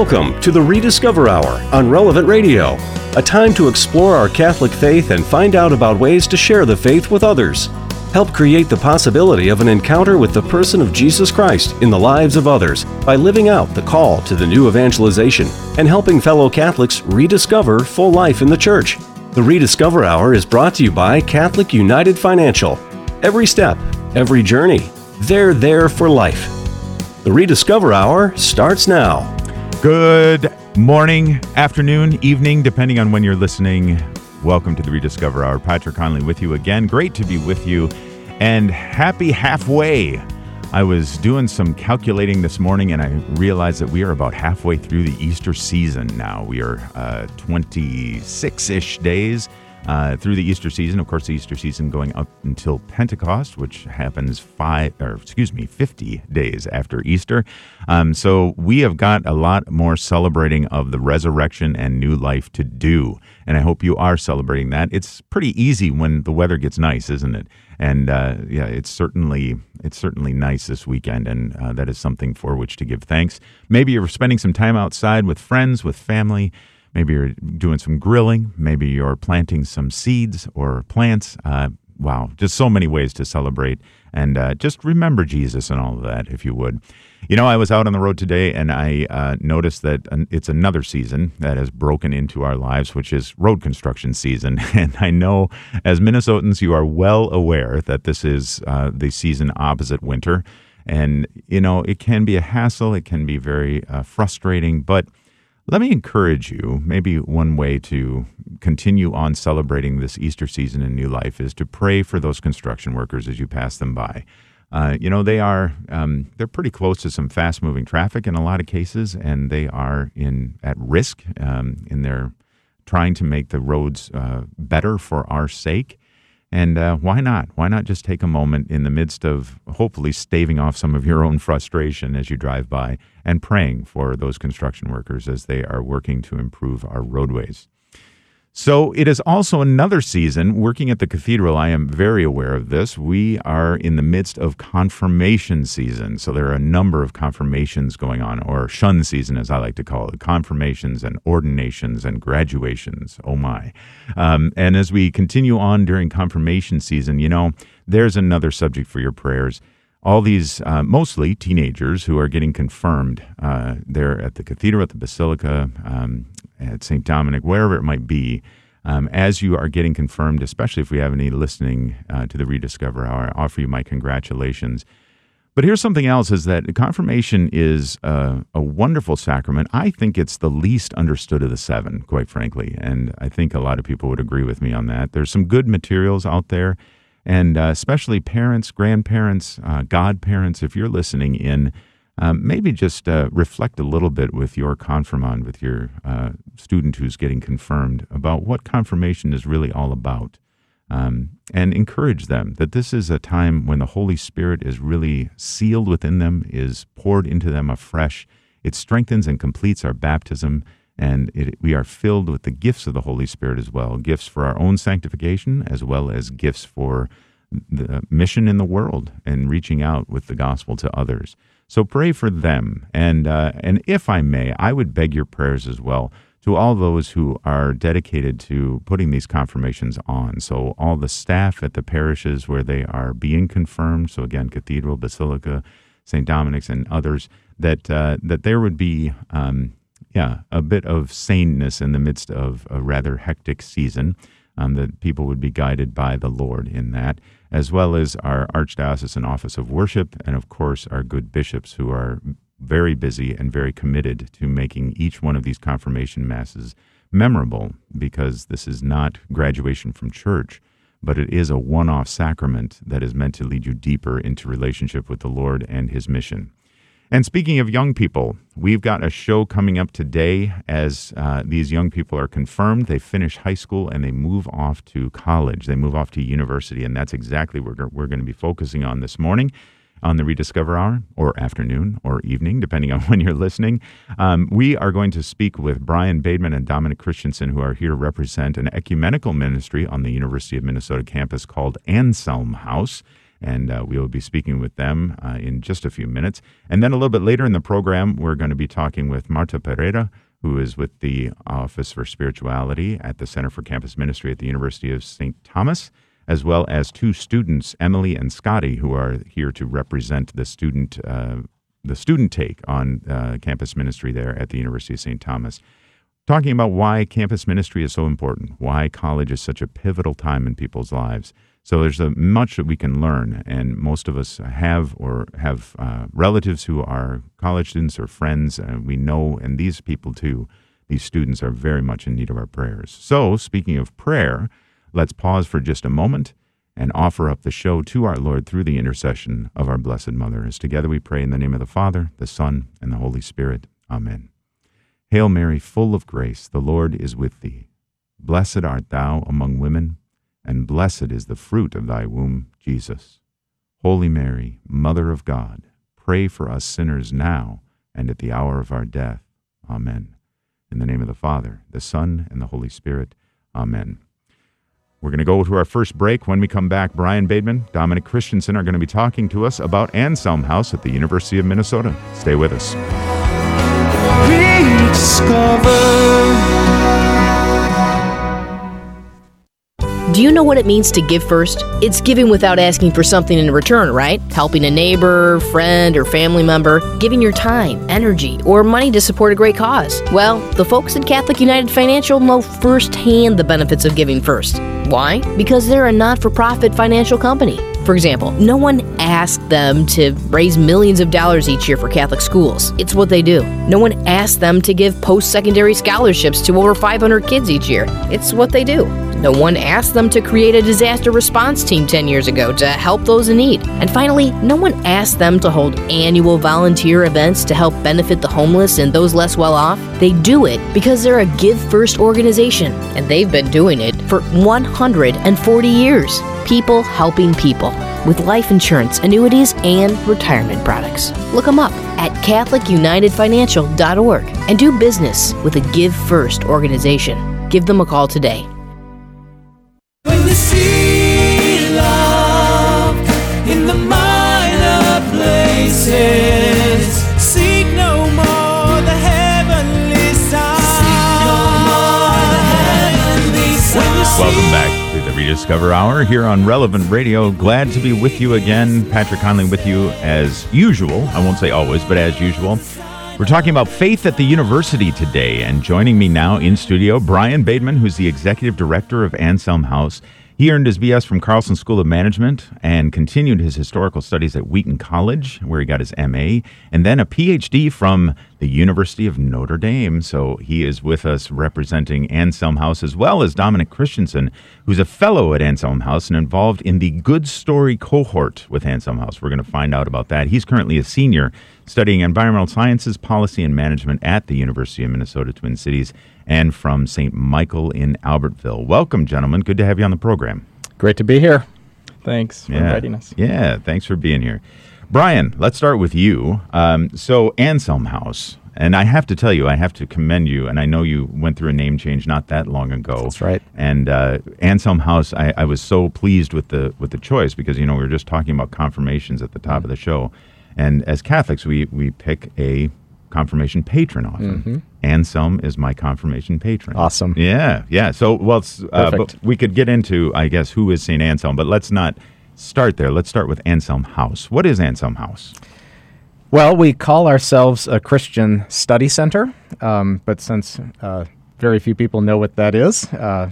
Welcome to the Rediscover Hour on Relevant Radio, a time to explore our Catholic faith and find out about ways to share the faith with others. Help create the possibility of an encounter with the person of Jesus Christ in the lives of others by living out the call to the new evangelization and helping fellow Catholics rediscover full life in the Church. The Rediscover Hour is brought to you by Catholic United Financial. Every step, every journey, they're there for life. The Rediscover Hour starts now. Good morning, afternoon, evening, depending on when you're listening. Welcome to the Rediscover Hour. Patrick Conley with you again. Great to be with you, and happy halfway. I was doing some calculating this morning, and I realized that we are about halfway through the Easter season now. We are 26-ish days through the Easter season. Of course, the Easter season going up until Pentecost, which happens 50 days after Easter. So we have got a lot more celebrating of the resurrection and new life to do. And I hope you are celebrating that. It's pretty easy when the weather gets nice, isn't it? And it's certainly nice this weekend, and that is something for which to give thanks. Maybe you're spending some time outside with friends, with family. Maybe you're doing some grilling. Maybe you're planting some seeds or plants. Wow, just so many ways to celebrate. And just remember Jesus and all of that, if you would. You know, I was out on the road today, and I noticed that it's another season that has broken into our lives, which is road construction season. And I know, as Minnesotans, you are well aware that this is the season opposite winter. And, you know, it can be a hassle. It can be very frustrating, but let me encourage you, maybe one way to continue on celebrating this Easter season in new life is to pray for those construction workers as you pass them by. They're pretty close to some fast-moving traffic in a lot of cases, and they are at risk in their trying to make the roads better for our sake. And why not? Why not just take a moment in the midst of hopefully staving off some of your own frustration as you drive by and praying for those construction workers as they are working to improve our roadways. So it is also another season. Working at the cathedral, I am very aware of this. We are in the midst of confirmation season. So there are a number of confirmations going on, or shun season, as I like to call it, confirmations and ordinations and graduations. Oh my. And as we continue on during confirmation season, you know, there's another subject for your prayers. All these, mostly teenagers who are getting confirmed there at the cathedral, at the basilica, at St. Dominic, wherever it might be, as you are getting confirmed, especially if we have any listening to the Rediscover Hour, I offer you my congratulations. But here's something else, is that confirmation is a wonderful sacrament. I think it's the least understood of the seven, quite frankly, and I think a lot of people would agree with me on that. There's some good materials out there, and especially parents, grandparents, godparents, if you're listening in, maybe just reflect a little bit with your confirmand, with your student who's getting confirmed, about what confirmation is really all about. And encourage them that this is a time when the Holy Spirit is really sealed within them, is poured into them afresh. It strengthens and completes our baptism, and we are filled with the gifts of the Holy Spirit as well, gifts for our own sanctification as well as gifts for the mission in the world and reaching out with the gospel to others. So pray for them, and if I may, I would beg your prayers as well to all those who are dedicated to putting these confirmations on. So all the staff at the parishes where they are being confirmed, so again, Cathedral, Basilica, St. Dominic's, and others, that there would be a bit of saneness in the midst of a rather hectic season, that people would be guided by the Lord in that, as well as our Archdiocesan Office of Worship, and of course our good bishops who are very busy and very committed to making each one of these confirmation masses memorable, because this is not graduation from church, but it is a one-off sacrament that is meant to lead you deeper into relationship with the Lord and His mission. And speaking of young people, we've got a show coming up today as these young people are confirmed. They finish high school and they move off to college. They move off to university, and that's exactly what we're going to be focusing on this morning on the Rediscover Hour, or afternoon or evening, depending on when you're listening. We are going to speak with Brian Bateman and Dominic Christensen, who are here to represent an ecumenical ministry on the University of Minnesota campus called Anselm House. And we will be speaking with them in just a few minutes. And then a little bit later in the program, we're going to be talking with Marta Pereira, who is with the Office for Spirituality at the Center for Campus Ministry at the University of St. Thomas, as well as two students, Emily and Scotty, who are here to represent the student take on campus ministry there at the University of St. Thomas, talking about why campus ministry is so important, why college is such a pivotal time in people's lives. So there's much that we can learn, and most of us have relatives who are college students or friends, and we know, and these people too, these students are very much in need of our prayers. So speaking of prayer, let's pause for just a moment and offer up the show to our Lord through the intercession of our Blessed Mother, as together we pray in the name of the Father, the Son, and the Holy Spirit. Amen. Hail Mary, full of grace, the Lord is with thee. Blessed art thou among women, and blessed is the fruit of thy womb, Jesus. Holy Mary, Mother of God, pray for us sinners now and at the hour of our death. Amen. In the name of the Father, the Son, and the Holy Spirit. Amen. We're going to go to our first break. When we come back, Brian Bateman, Dominic Christensen are going to be talking to us about Anselm House at the University of Minnesota. Stay with us. Do you know what it means to give first? It's giving without asking for something in return, right? Helping a neighbor, friend, or family member, giving your time, energy, or money to support a great cause. Well, the folks at Catholic United Financial know firsthand the benefits of giving first. Why? Because they're a not-for-profit financial company. For example, no one asked them to raise millions of dollars each year for Catholic schools. It's what they do. No one asked them to give post-secondary scholarships to over 500 kids each year. It's what they do. No one asked them to create a disaster response team 10 years ago to help those in need. And finally, no one asked them to hold annual volunteer events to help benefit the homeless and those less well off. They do it because they're a Give First organization, and they've been doing it for 140 years. People helping people with life insurance, annuities, and retirement products. Look them up at CatholicUnitedFinancial.org and do business with a Give First organization. Give them a call today. When you see love in the minor places, seek no more the heavenly sign. Welcome back to the Rediscover Hour here on Relevant Radio. Glad to be with you again. Patrick Conley with you as usual. I won't say always, but as usual. We're talking about faith at the university today, and joining me now in studio, Brian Bateman, who's the executive director of Anselm House. He earned his BS from Carlson School of Management and continued his historical studies at Wheaton College, where he got his MA, and then a PhD from the University of Notre Dame. So he is with us representing Anselm House, as well as Dominic Christensen, who's a fellow at Anselm House and involved in the Good Story cohort with Anselm House. We're going to find out about that. He's currently a senior studying environmental sciences, policy, and management at the University of Minnesota Twin Cities, and from St. Michael in Albertville. Welcome, gentlemen. Good to have you on the program. Great to be here. Thanks for inviting us. Yeah, thanks for being here. Brian, let's start with you. So Anselm House, and I have to tell you, I have to commend you, and I know you went through a name change not that long ago. That's right. And Anselm House, I was so pleased with the choice because, we were just talking about confirmations at the top of the show. And as Catholics, we pick a confirmation patron often. Mm-hmm. Anselm is my confirmation patron. Awesome. Yeah. So, but we could get into, I guess, who is St. Anselm, but let's not start there. Let's start with Anselm House. What is Anselm House? Well, we call ourselves a Christian study center, but since very few people know what that is,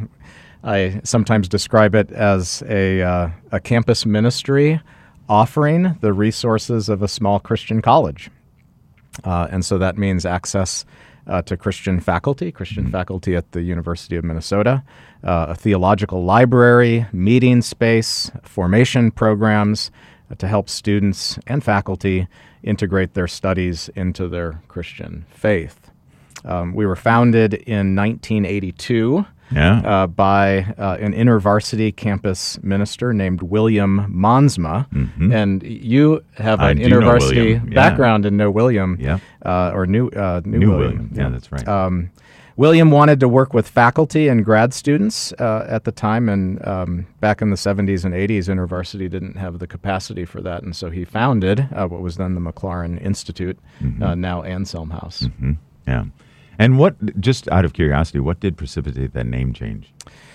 I sometimes describe it as a campus ministry offering the resources of a small Christian college. And so that means access to Christian faculty at the University of Minnesota, a theological library, meeting space, formation programs to help students and faculty integrate their studies into their Christian faith. We were founded in 1982 by an InterVarsity campus minister named William Monsma. Mm-hmm. And you have an InterVarsity background and know William, or knew William. Yeah, that's right. William wanted to work with faculty and grad students at the time, and back in the 70s and 80s, InterVarsity didn't have the capacity for that, and so he founded what was then the McLaren Institute, now Anselm House. Yeah. And what, just out of curiosity, what did precipitate that name change?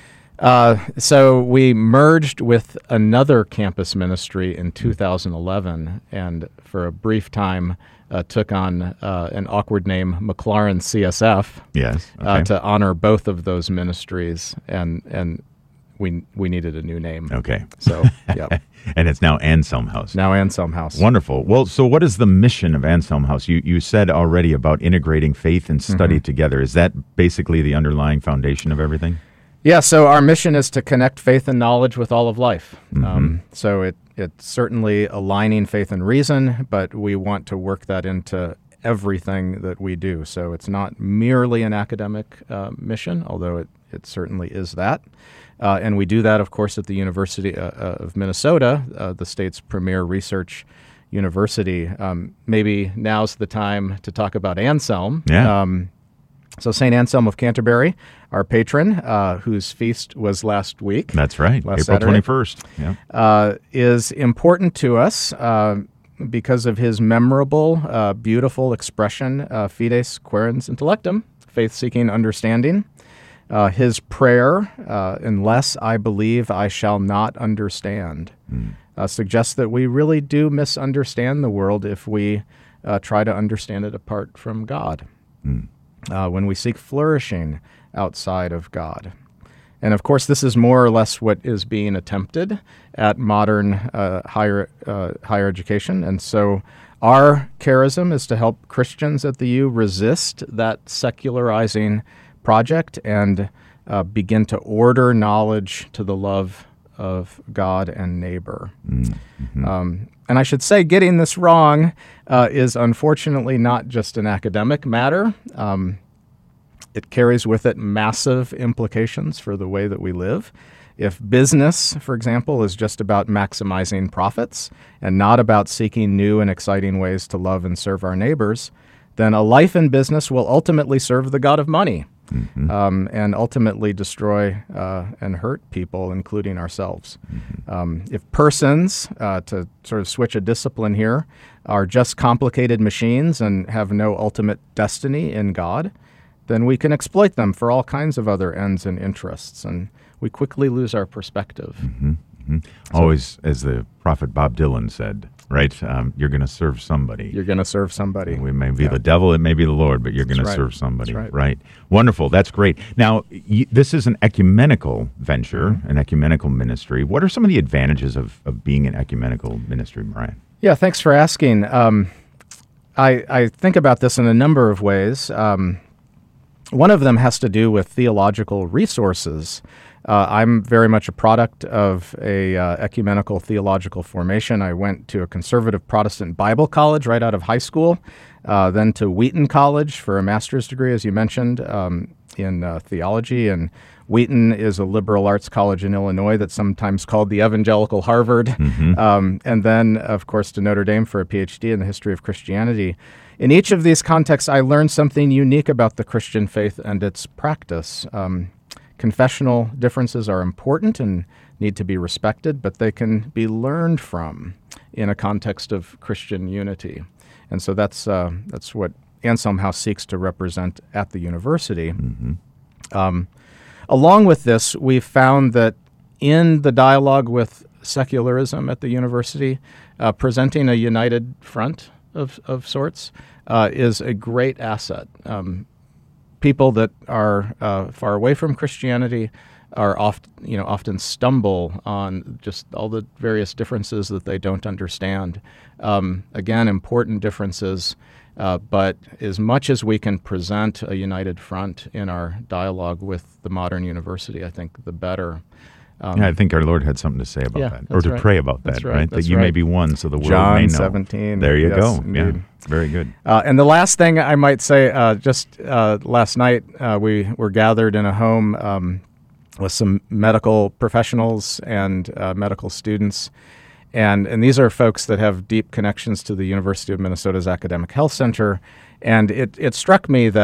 So we merged with another campus ministry in 2011, and for a brief time took on an awkward name, McLaren CSF, Yes. Okay. to honor both of those ministries, and we needed a new name. Okay. So, yeah. And it's now Anselm House. Now Anselm House. Wonderful. Well, so what is the mission of Anselm House? You said already about integrating faith and study together. Is that basically the underlying foundation of everything? Yeah, so our mission is to connect faith and knowledge with all of life. So it's certainly aligning faith and reason, but we want to work that into everything that we do. So it's not merely an academic mission, although it certainly is that. And we do that, of course, at the University of Minnesota, the state's premier research university. Maybe now's the time to talk about Anselm. Yeah. So St. Anselm of Canterbury, our patron, whose feast was last week. That's right. Last April Saturday. 21st. Yeah. Is important to us because of his memorable, beautiful expression, fides quaerens intellectum, faith-seeking understanding. His prayer, unless I believe, I shall not understand, suggests that we really do misunderstand the world if we try to understand it apart from God. When we seek flourishing outside of God. And of course, this is more or less what is being attempted at modern higher education. And so our charism is to help Christians at the U resist that secularizing project and begin to order knowledge to the love of God and neighbor. And I should say, getting this wrong is unfortunately not just an academic matter. It carries with it massive implications for the way that we live. If business, for example, is just about maximizing profits and not about seeking new and exciting ways to love and serve our neighbors, then a life in business will ultimately serve the god of money. And ultimately destroy and hurt people, including ourselves. If persons, to sort of switch a discipline here, are just complicated machines and have no ultimate destiny in God, then we can exploit them for all kinds of other ends and interests, and we quickly lose our perspective. Always, as the prophet Bob Dylan said, right? You're going to serve somebody. You're going to serve somebody. We may be the devil, it may be the Lord, but you're going to serve somebody. That's right. Wonderful. That's great. Now, this is an ecumenical venture, an ecumenical ministry. What are some of the advantages of being an ecumenical ministry, Mariah? Yeah, thanks for asking. I think about this in a number of ways. One of them has to do with theological resources. I'm very much a product of a ecumenical theological formation. I went to a conservative Protestant Bible college right out of high school, then to Wheaton College for a master's degree, as you mentioned, in theology. And Wheaton is a liberal arts college in Illinois that's sometimes called the Evangelical Harvard. And then, of course, to Notre Dame for a PhD in the history of Christianity. In each of these contexts, I learned something unique about the Christian faith and its practice. Confessional differences are important and need to be respected, but they can be learned from in a context of Christian unity. And so that's what Anselm House seeks to represent at the university. Along with this, we've found that in the dialogue with secularism at the university, presenting a united front of sorts is a great asset. People that are far away from Christianity are often stumble on just all the various differences that they don't understand. Again, important differences, but as much as we can present a united front in our dialogue with the modern university, I think the better. I think our Lord had something to say about that, or to pray about that, right? That you may be one, so the world may know. John 17. There you go. Indeed. Yeah, very good. And the last thing I might say, just last night we were gathered in a home with some medical professionals and medical students, and these are folks that have deep connections to the University of Minnesota's Academic Health Center, and it struck me that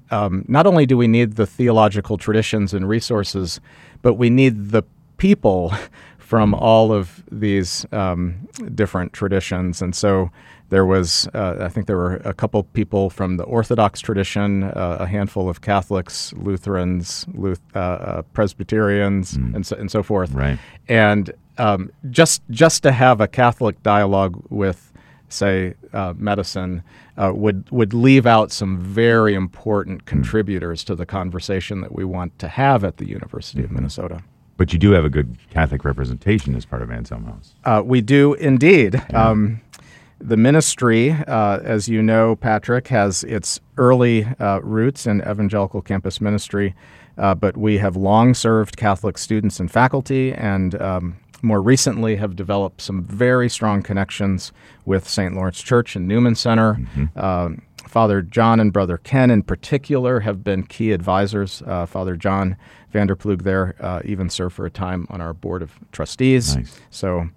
not only do we need the theological traditions and resources, but we need the people from all of these different traditions. And so there was, I think there were a couple people from the Orthodox tradition, a handful of Catholics, Lutherans, Presbyterians, and so forth. Right. And just to have a Catholic dialogue with, say, medicine would leave out some very important contributors to the conversation that we want to have at the University of Minnesota. But you do have a good Catholic representation as part of Anselm House. We do indeed. The ministry, as you know, Patrick, has its early roots in evangelical campus ministry, but we have long served Catholic students and faculty, and more recently have developed some very strong connections with St. Lawrence Church and Newman Center. Father John and Brother Ken in particular have been key advisors. Father John Vanderplug there even served for a time on our board of trustees. Nice. So,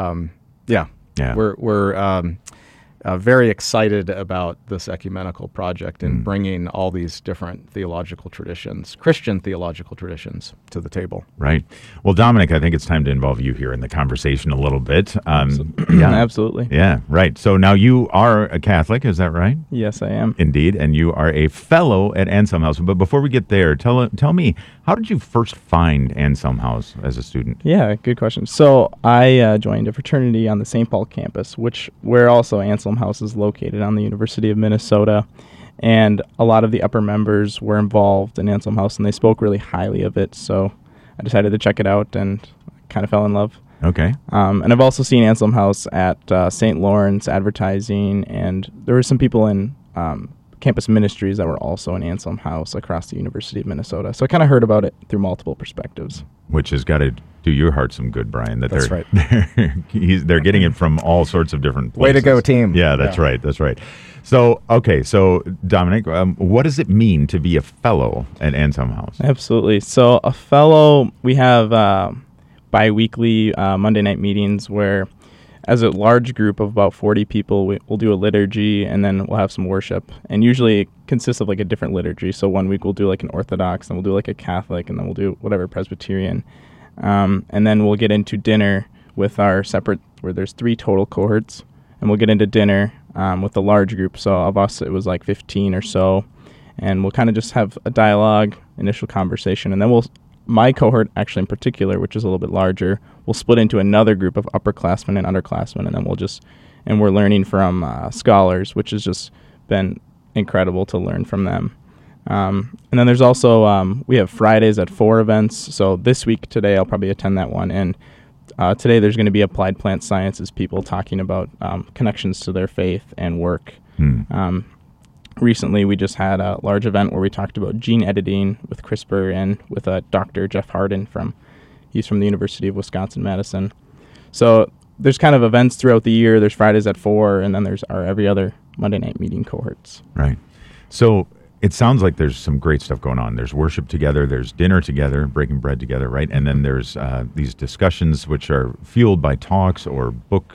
we're very excited about this ecumenical project and bringing all these different theological traditions, Christian theological traditions, to the table. Right. Well, Dominic, I think it's time to involve you here in the conversation a little bit. Absolutely. Yeah, right. So now you are a Catholic, is that right? Yes, I am. Indeed, and you are a fellow at Anselm House. But before we get there, tell me, how did you first find Anselm House as a student? Yeah, good question. So I joined a fraternity on the St. Paul campus, where also Anselm House is located on the University of Minnesota. And a lot of the upper members were involved in Anselm House, and they spoke really highly of it. So I decided to check it out and kind of fell in love. Okay. And I've also seen Anselm House at St. Lawrence advertising, and there were some people in campus ministries that were also in Anselm House across the University of Minnesota. So I kind of heard about it through multiple perspectives. Which has got to do your heart some good, Brian. That's right. They're getting it from all sorts of different places. Way to go, team. Yeah, that's right. That's right. So, okay. So, Dominic, what does it mean to be a fellow at Anselm House? Absolutely. So a fellow, we have bi-weekly Monday night meetings where, as a large group of about 40 people, we'll do a liturgy, and then we'll have some worship. And usually it consists of like a different liturgy. So one week we'll do like an Orthodox, and we'll do like a Catholic, and then we'll do whatever Presbyterian. And then we'll get into dinner with our separate, where there's 3 total cohorts. And we'll get into dinner with the large group. So of us, it was like 15 or so. And we'll kind of just have a dialogue, initial conversation, and then my cohort, actually in particular, which is a little bit larger, will split into another group of upperclassmen and underclassmen, and then we're learning from scholars, which has just been incredible to learn from them. And then there's also, we have Fridays at 4 events. So this week, today, I'll probably attend that one. And today there's going to be applied plant sciences people talking about connections to their faith and work. Recently, we just had a large event where we talked about gene editing with CRISPR and with Dr. Jeff Hardin he's from the University of Wisconsin-Madison. So there's kind of events throughout the year. There's Fridays at 4, and then there's our every other Monday night meeting cohorts. Right. So it sounds like there's some great stuff going on. There's worship together, there's dinner together, breaking bread together, right? And then there's these discussions which are fueled by talks or book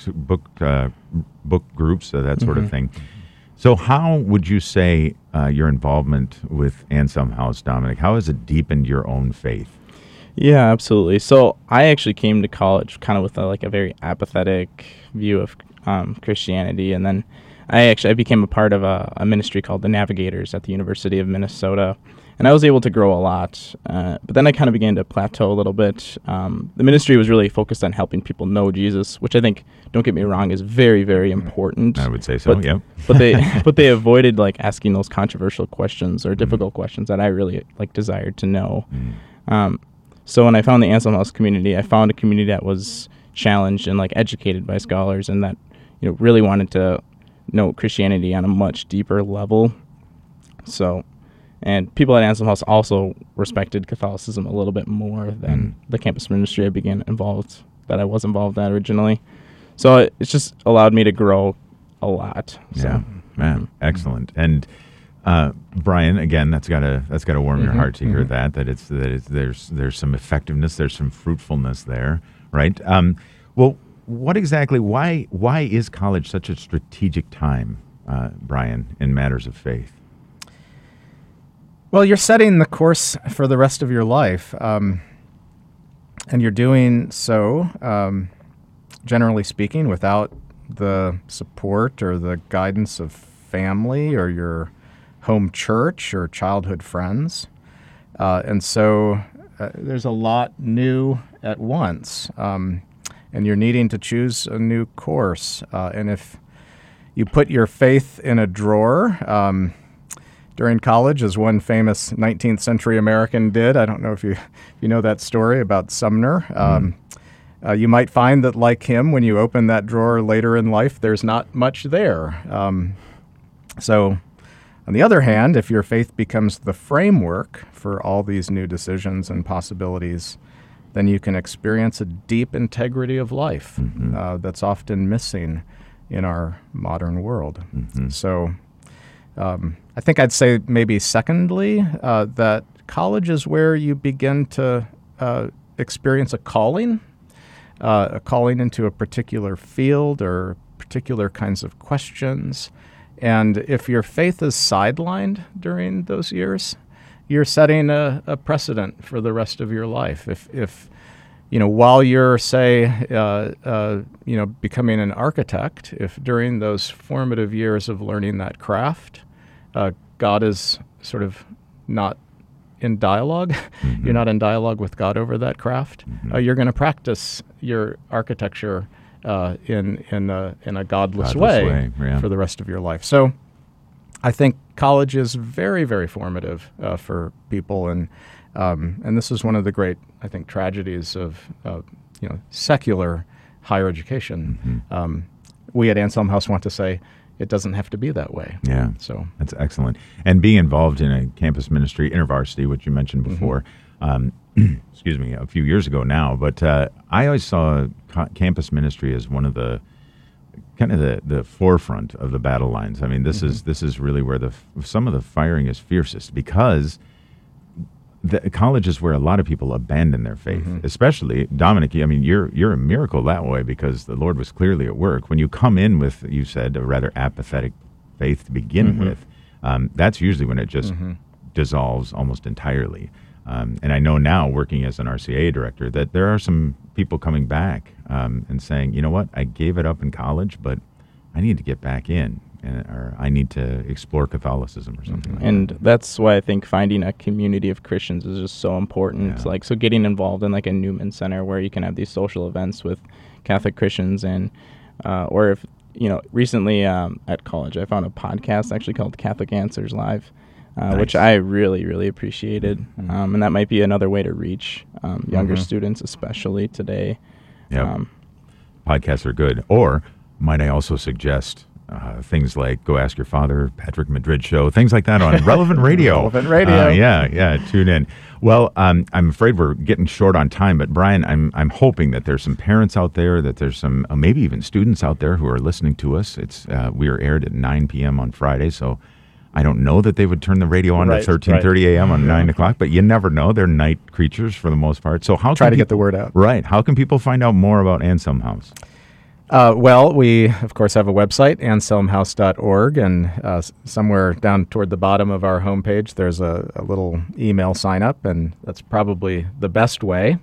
groups, that sort of thing. So how would you say your involvement with Anselm House, Dominic, how has it deepened your own faith? Yeah, absolutely. So I actually came to college kind of with a very apathetic view of Christianity, and then I became a part of a ministry called the Navigators at the University of Minnesota, and I was able to grow a lot. But then I kind of began to plateau a little bit. The ministry was really focused on helping people know Jesus, which I think, don't get me wrong, is very, very important. I would say so, but, yeah. but they avoided asking those controversial questions or difficult questions that I really desired to know. So when I found the Anselm House community, I found a community that was challenged and educated by scholars, and that really wanted to know Christianity on a much deeper level. So, and people at Anselm House also respected Catholicism a little bit more than the campus ministry I was involved at originally. So it's just allowed me to grow a lot. So. Yeah, man, excellent. And Brian, again, that's gotta warm your heart to hear that there's some effectiveness, there's some fruitfulness there, right? Well, why is college such a strategic time, Brian, in matters of faith? Well, you're setting the course for the rest of your life, and you're doing so, generally speaking, without the support or the guidance of family or your home church or childhood friends. And so there's a lot new at once, and you're needing to choose a new course. And if you put your faith in a drawer during college, as one famous 19th century American did, I don't know if you know that story about Sumner, you might find that, like him, when you open that drawer later in life, there's not much there. So, on the other hand, if your faith becomes the framework for all these new decisions and possibilities, then you can experience a deep integrity of life that's often missing in our modern world. So, I think I'd say maybe secondly, that college is where you begin to experience a calling into a particular field or particular kinds of questions. And if your faith is sidelined during those years, you're setting a precedent for the rest of your life. If while you're, say, becoming an architect, if during those formative years of learning that craft, God is sort of not in dialogue, you're not in dialogue with God over that craft, you're going to practice your architecture in a godless way for the rest of your life. So I think college is very, very formative for people, and this is one of the great, I think, tragedies of secular higher education. We at Anselm House want to say it doesn't have to be that way. Yeah, so that's excellent. And being involved in a campus ministry, InterVarsity, which you mentioned before, excuse me, a few years ago now, but I always saw campus ministry as one of the kind of the forefront of the battle lines. I mean, this is really where some of the firing is fiercest, because the college is where a lot of people abandon their faith, especially Dominic. I mean, you're a miracle that way, because the Lord was clearly at work. When you come in with, you said, a rather apathetic faith to begin with, that's usually when it just dissolves almost entirely. And I know now, working as an RCA director, that there are some people coming back and saying, you know what, I gave it up in college, but I need to get back in, or I need to explore Catholicism or something like and that. that's why I think finding a community of Christians is just so important. Yeah. Like, so getting involved in like a Newman Center where you can have these social events with Catholic Christians, and or if, recently at college I found a podcast actually called Catholic Answers Live, which I really, really appreciated. And that might be another way to reach younger students, especially today. Yeah, podcasts are good. Or might I also suggest things like Go Ask Your Father, Patrick Madrid Show, things like that on Relevant Radio. Relevant Radio. Yeah, tune in. Well, I'm afraid we're getting short on time, but Brian, I'm hoping that there's some parents out there, that there's some maybe even students out there who are listening to us. We are aired at 9 p.m. on Friday, so I don't know that they would turn the radio on at 13:30 a.m. on 9 o'clock, but you never know. They're night creatures for the most part. So how try can to get the word out. Right. How can people find out more about Anselm House? Well, we, of course, have a website, anselmhouse.org, and somewhere down toward the bottom of our homepage, there's a little email sign-up, and that's probably the best way.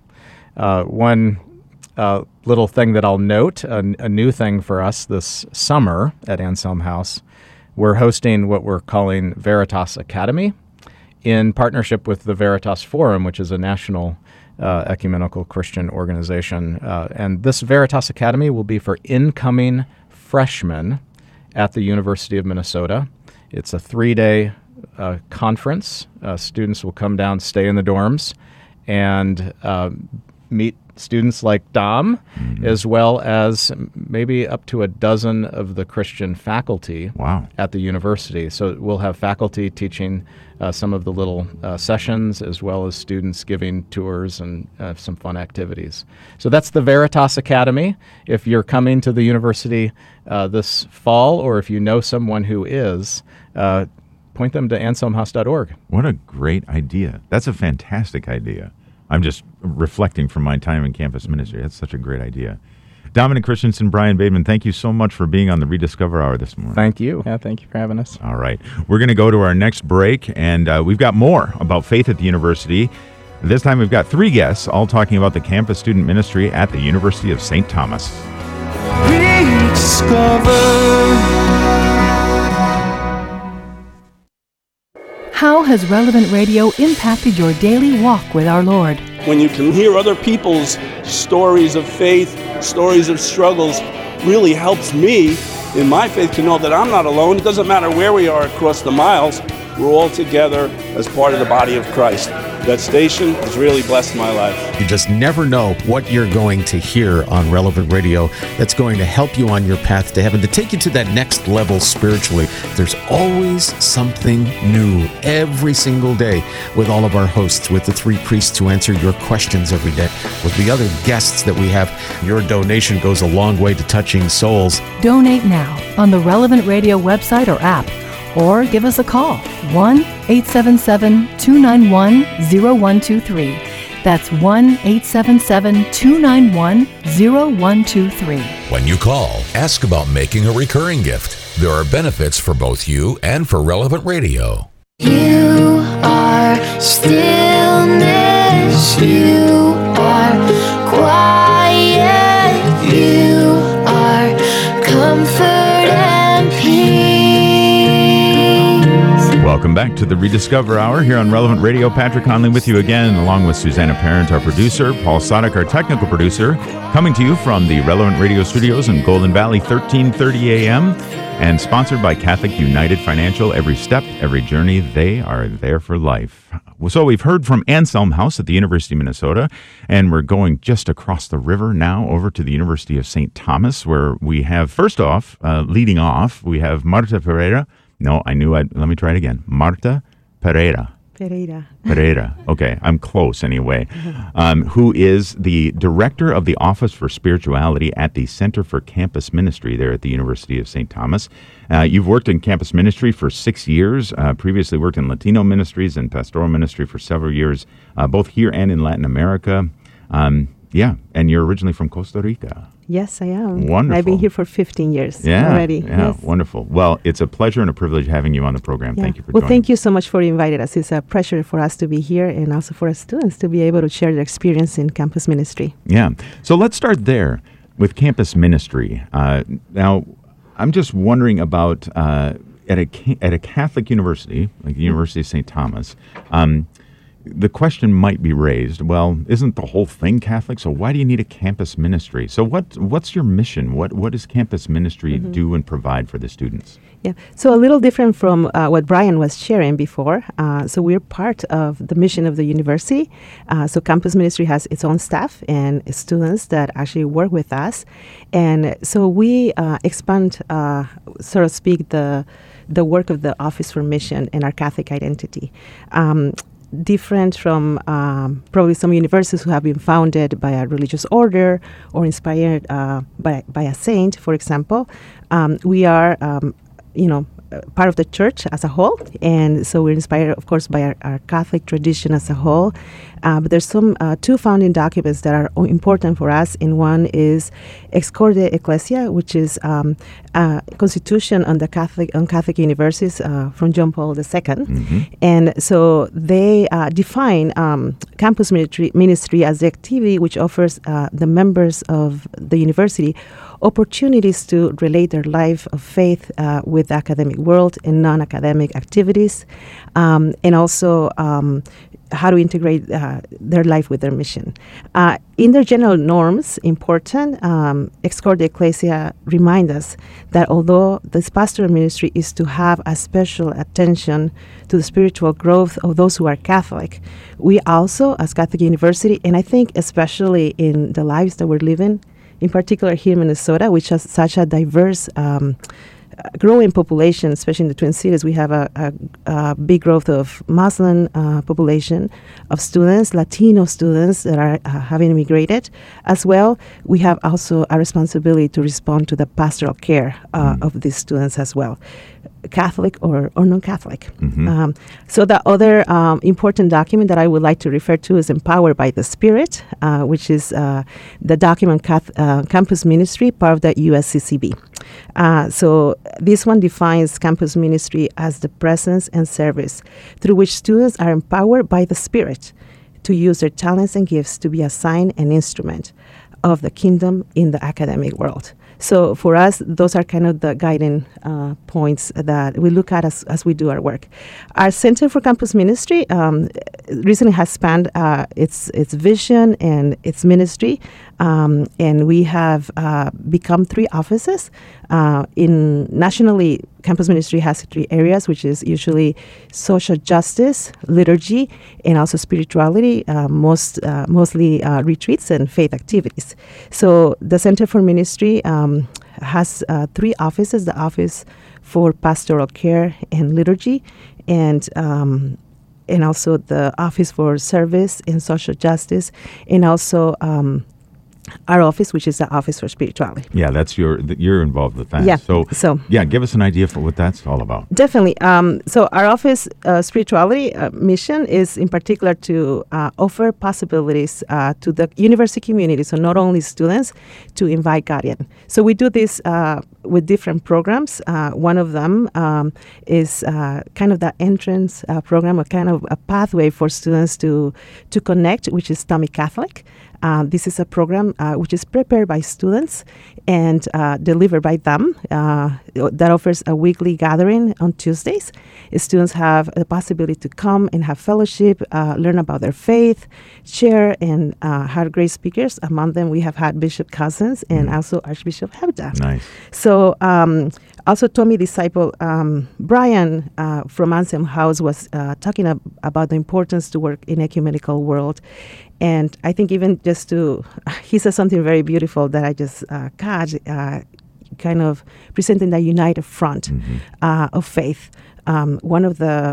One little thing that I'll note, a new thing for us this summer at Anselm House, we're hosting what we're calling Veritas Academy in partnership with the Veritas Forum, which is a national ecumenical Christian organization. And this Veritas Academy will be for incoming freshmen at the University of Minnesota. It's a 3-day conference. Students will come down, stay in the dorms, and meet students like Dom, as well as maybe up to a dozen of the Christian faculty at the university. So we'll have faculty teaching some of the little sessions, as well as students giving tours and some fun activities. So that's the Veritas Academy. If you're coming to the university this fall, or if you know someone who is, point them to anselmhouse.org. What a great idea. That's a fantastic idea. I'm just reflecting from my time in campus ministry. That's such a great idea. Dominic Christensen, Brian Bateman, thank you so much for being on the Rediscover Hour this morning. Thank you. Yeah, thank you for having us. All right. We're going to go to our next break, and we've got more about faith at the university. This time we've got 3 guests, all talking about the campus student ministry at the University of St. Thomas. How has Relevant Radio impacted your daily walk with our Lord? When you can hear other people's stories of faith, stories of struggles, really helps me in my faith to know that I'm not alone. It doesn't matter where we are across the miles, we're all together as part of the body of Christ. That station has really blessed my life. You just never know what you're going to hear on Relevant Radio that's going to help you on your path to heaven, to take you to that next level spiritually. There's always something new every single day with all of our hosts, with the 3 priests who answer your questions every day, with the other guests that we have. Your donation goes a long way to touching souls. Donate now on the Relevant Radio website or app, or give us a call, 1-877-291-0123. That's 1-877-291-0123. When you call, ask about making a recurring gift. There are benefits for both you and for Relevant Radio. You are stillness, you are quiet, you are comfort and peace. Welcome back to the Rediscover Hour here on Relevant Radio. Patrick Conley with you again, along with Susanna Parent, our producer, Paul Sadek, our technical producer, coming to you from the Relevant Radio studios in Golden Valley, 1330 AM, and sponsored by Catholic United Financial. Every step, every journey, they are there for life. So we've heard from Anselm House at the University of Minnesota, and we're going just across the river now over to the University of St. Thomas, where we have, first off, leading off, we have Marta Pereira. No, let me try it again. Marta Pereira. Pereira. Okay, I'm close anyway. Who is the director of the Office for Spirituality at the Center for Campus Ministry there at the University of St. Thomas. You've worked in campus ministry for 6 years, previously worked in Latino ministries and pastoral ministry for several years, both here and in Latin America. And you're originally from Costa Rica. Yes, I am. Wonderful. I've been here for 15 years already. Yeah, yes. Wonderful. Well, it's a pleasure and a privilege having you on the program. Yeah. Thank you for joining. Well, thank you so much for inviting us. It's a pleasure for us to be here and also for our students to be able to share their experience in campus ministry. Yeah. So let's start there with campus ministry. Now, I'm just wondering about at a Catholic university, like the University of St. Thomas, the question might be raised, well, isn't the whole thing Catholic? So why do you need a campus ministry? So what's your mission? What does campus ministry do and provide for the students? Yeah, so a little different from what Brian was sharing before. So we're part of the mission of the university. So campus ministry has its own staff and students that actually work with us. And so we expand, so to speak, the work of the Office for Mission and our Catholic identity. Different from probably some universities who have been founded by a religious order or inspired by a saint, for example. We are, part of the church as a whole, and so we're inspired, of course, by our Catholic tradition as a whole. But there's some 2 founding documents that are important for us, and one is Ex Corde Ecclesia, which is a constitution on Catholic universities from John Paul II. Mm-hmm. And so they define campus ministry as the activity which offers the members of the university opportunities to relate their life of faith with the academic world and non-academic activities, and also how to integrate their life with their mission. In their general norms, important, Ex Corde Ecclesia remind us that although this pastoral ministry is to have a special attention to the spiritual growth of those who are Catholic, we also, as Catholic University, and I think especially in the lives that we're living, in particular here in Minnesota, which has such a diverse growing population, especially in the Twin Cities. We have a big growth of Muslim population, of students, Latino students that are having immigrated. As well, we have also a responsibility to respond to the pastoral care of these students as well. Catholic or non-Catholic. So the other important document that I would like to refer to is Empowered by the Spirit, which is the document Campus Ministry, part of the USCCB. So this one defines campus ministry as the presence and service through which students are empowered by the Spirit to use their talents and gifts to be a sign and instrument of the kingdom in the academic world. So for us, those are kind of the guiding points that we look at as we do our work. Our Center for Campus Ministry recently has spanned its vision and its ministry, and we have become 3 offices. Nationally, Campus Ministry has 3 areas, which is usually social justice, liturgy, and also spirituality, mostly retreats and faith activities. So the Center for Ministry has 3 offices: the Office for Pastoral Care and Liturgy, and also the Office for Service and Social Justice, and also our office, which is the Office for Spirituality. Yeah, that's you're involved with that. Yeah. So yeah, give us an idea for what that's all about. Definitely. So our office spirituality mission is in particular to offer possibilities to the university community, so not only students, to invite God in. So we do this with different programs. One of them is kind of the entrance program, a kind of a pathway for students to connect, which is Tommy Catholic. This is a program which is prepared by students and delivered by them that offers a weekly gathering on Tuesdays. Students have the possibility to come and have fellowship, learn about their faith, share, and have great speakers. Among them, we have had Bishop Cousins and also Archbishop Hebda. Nice. So also Tommy disciple Brian from Anselm House was talking about the importance to work in ecumenical world. And I think even just he said something very beautiful that I just caught, kind of presenting the united front of faith. One of the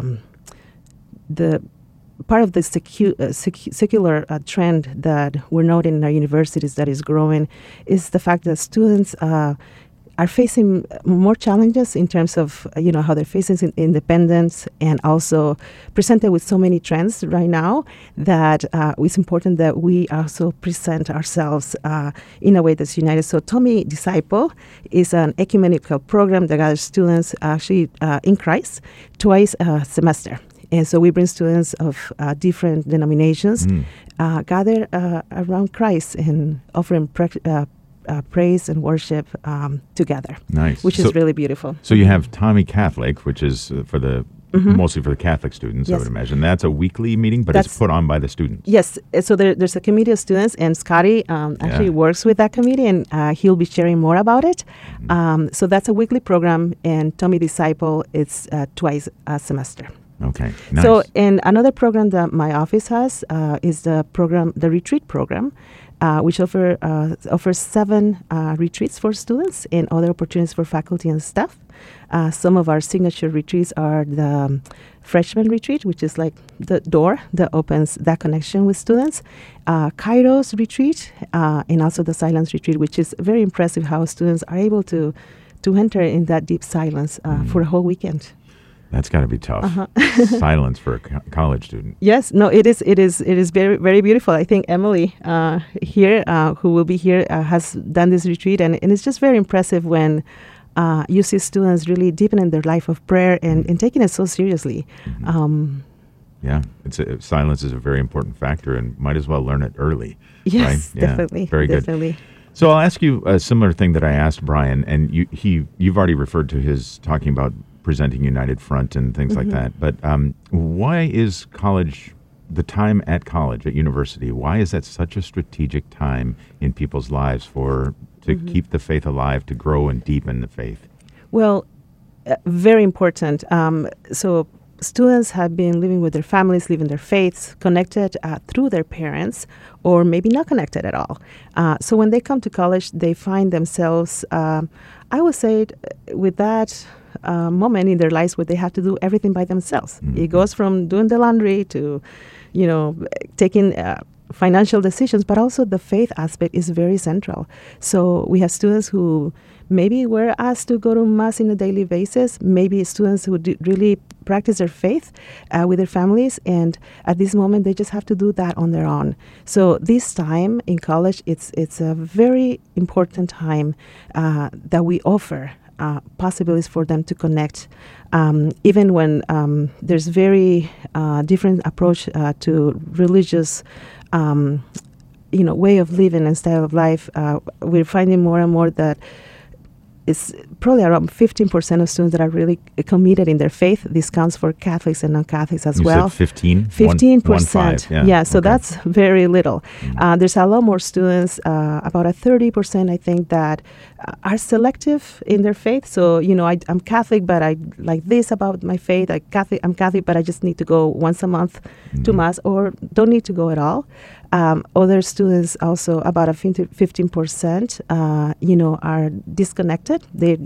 part of the secular trend that we're noting in our universities that is growing is the fact that students are facing more challenges in terms of how they're facing independence, and also presented with so many trends right now that it's important that we also present ourselves in a way that's united. So Tommy Disciple is an ecumenical program that gathers students actually in Christ twice a semester. And so we bring students of different denominations gather around Christ and offering praise and worship together. Nice. Which is really beautiful. So you have Tommy Catholic, which is for the mostly for the Catholic students, Yes. I would imagine. That's a weekly meeting, but it's put on by the students. Yes. So there's a committee of students, and Scotty actually works with that committee, and he'll be sharing more about it. So that's a weekly program, and Tommy Disciple, it's twice a semester. Okay, nice. So, and another program that my office has is the retreat program, which offers 7 retreats for students and other opportunities for faculty and staff. Some of our signature retreats are the freshman retreat, which is like the door that opens that connection with students, Kairos retreat, and also the silence retreat, which is very impressive how students are able to enter in that deep silence for a whole weekend. That's got to be tough. Silence for a college student. Yes, no, it is very, very beautiful. I think Emily here, who will be here, has done this retreat, and it's just very impressive when you see students really deepening their life of prayer and taking it so seriously. Yeah, silence is a very important factor, and might as well learn it early. Yes, right? Yeah, definitely. Very good. Definitely. So I'll ask you a similar thing that I asked Brian, and you've already referred to his talking about presenting United Front and things like that. But why is the time at college, at university, why is that such a strategic time in people's lives to keep the faith alive, to grow and deepen the faith? Well, very important. So students have been living with their families, living their faiths, connected through their parents, or maybe not connected at all. So when they come to college, they find themselves, I would say, with that moment in their lives where they have to do everything by themselves. It goes from doing the laundry to, taking financial decisions, but also the faith aspect is very central. So we have students who maybe were asked to go to Mass on a daily basis, maybe students who really practice their faith with their families, and at this moment they just have to do that on their own. So this time in college, it's a very important time that we offer possibilities for them to connect, even when there's very different approach to religious way of living and style of life. We're finding more and more that it's probably around 15% of students that are really committed in their faith. This counts for Catholics and non-Catholics as well. You said 15? 15%. Yeah, so okay. That's very little. There's a lot more students, about a 30%, I think, that are selective in their faith. So, I'm Catholic, but I like this about my faith. I'm Catholic, but I just need to go once a month to Mass, or don't need to go at all. Other students also, about a 15%, are disconnected. They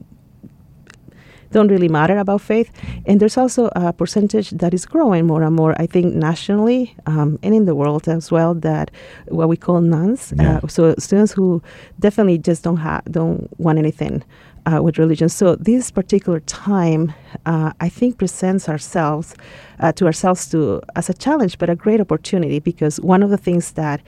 don't really matter about faith. And there's also a percentage that is growing more and more, I think, nationally and in the world as well, that what we call nuns. So students who definitely just don't want anything with religion. So this particular time, I think, presents ourselves as a challenge, but a great opportunity, because one of the things that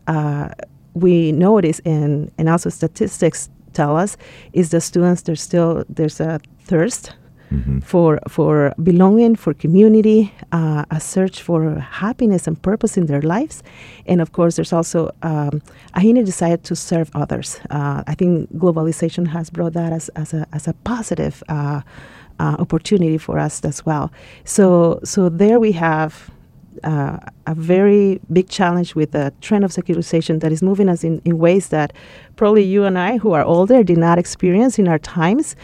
we notice and also statistics tell us is the students, there's a thirst for belonging, for community, a search for happiness and purpose in their lives. And of course, there's also a inner desire to serve others. I think globalization has brought that as a positive opportunity for us as well. So there we have a very big challenge with the trend of secularization that is moving us in ways that probably you and I, who are older, did not experience in our times,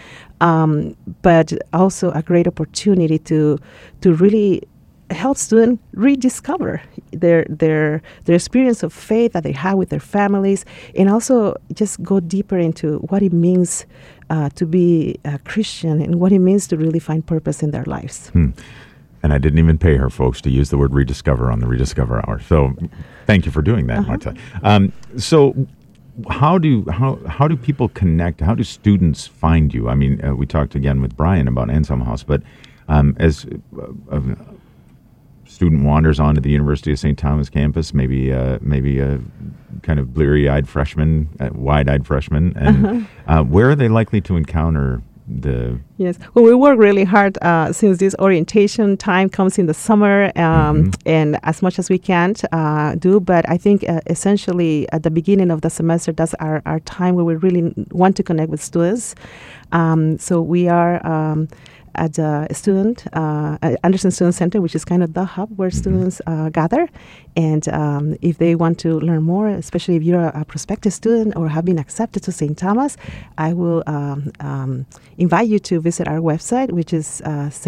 but also a great opportunity to really help students rediscover their experience of faith that they have with their families, and also just go deeper into what it means to be a Christian and what it means to really find purpose in their lives. And I didn't even pay her, folks, to use the word rediscover on the Rediscover Hour. So thank you for doing that, Marta. So how do people connect? How do students find you? I mean, we talked again with Brian about Anselm House, but as a student wanders onto the University of St. Thomas campus, maybe a kind of bleary-eyed freshman, wide-eyed freshman, and where are they likely to encounter Yes. Well, we work really hard since this orientation time comes in the summer, and as much as we can do. But I think essentially at the beginning of the semester, that's our time where we really want to connect with students. So we are at the Anderson Student Center, which is kind of the hub where students gather. And if they want to learn more, especially if you're a prospective student or have been accepted to St. Thomas, I will invite you to visit our website, which is